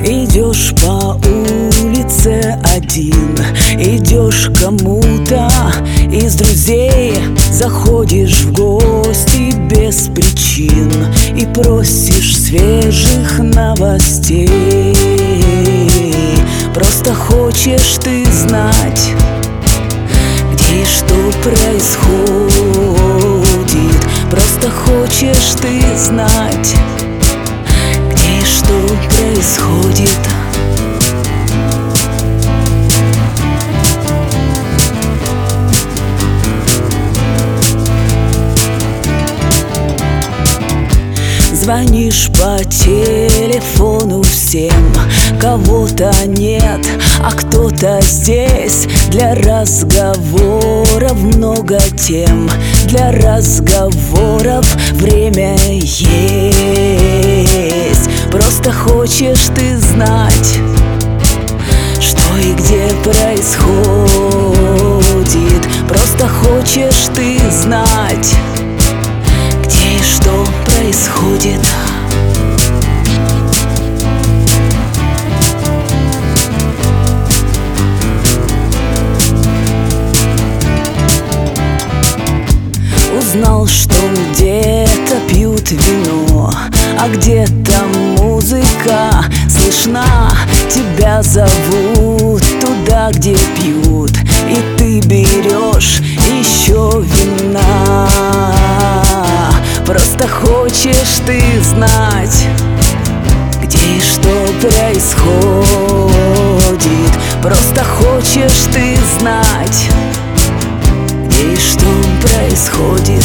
Идешь по улице один, идешь к кому-то из друзей, заходишь в гости без причин и просишь свежих новостей. Просто хочешь ты знать, где и что происходит. Просто хочешь ты знать, где и что происходит. Звонишь по телефону всем, кого-то нет, а кто-то здесь. Для разговоров много тем, для разговоров время есть. Просто хочешь ты знать, что и где происходит. Просто хочешь ты знать, где и что происходит. Узнал, что где-то пьют вино, а где-то музыка слышна. Тебя зовут туда, где пьют, и ты берешь еще вина. Просто хочешь ты знать, где и что происходит. Просто хочешь ты знать, где и что происходит.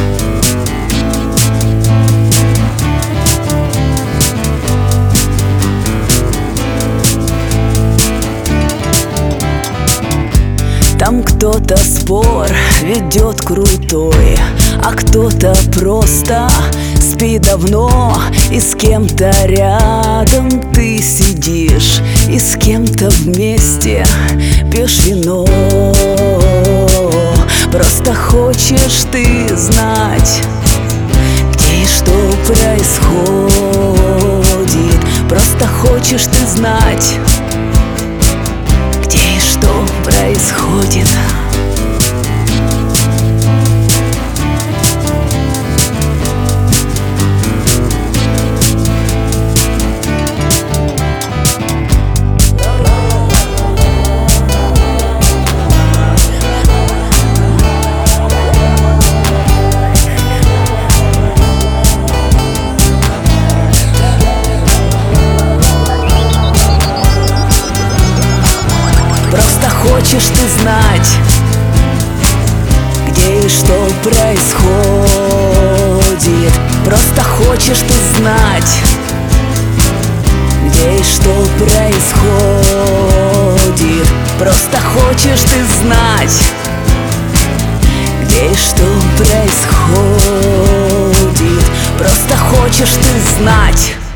Там кто-то спор ведет крутой, а кто-то просто спит давно. И с кем-то рядом ты сидишь, и с кем-то вместе пьешь вино. Просто хочешь ты знать, где и что происходит. Просто хочешь ты знать, где и что происходит. Хочешь ты знать, где и что происходит. Просто хочешь ты знать, где и что происходит. Просто хочешь ты знать, где и что происходит. Просто хочешь ты знать.